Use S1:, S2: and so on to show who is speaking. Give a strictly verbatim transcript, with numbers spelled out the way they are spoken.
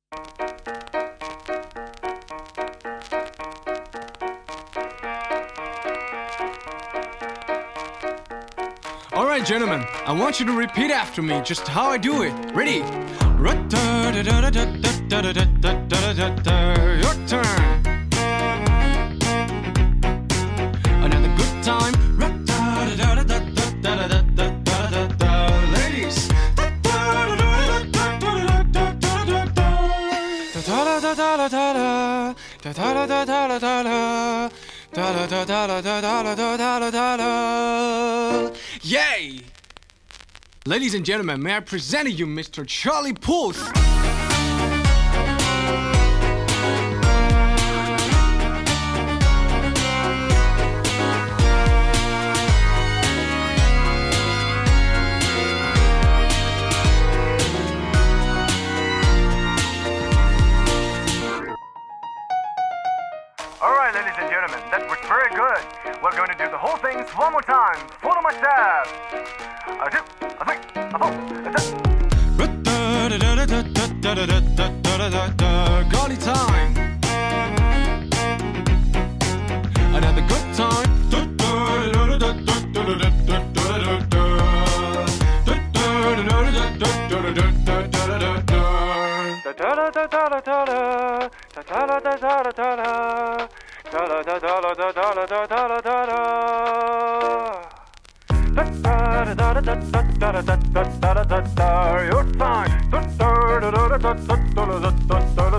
S1: Alright, gentlemen, I want you to repeat after me just how I do it. Ready? Your turn. Another good time. Ladies. Yay! Ladies and gentlemen, may I present to you Mister Charlie Puth.
S2: Alright, ladies and gentlemen, that was very good. We're going to do the whole thing one more time. Follow my step. A two, a three, a four, a six.
S1: Golly time. Another good time.
S2: Your time.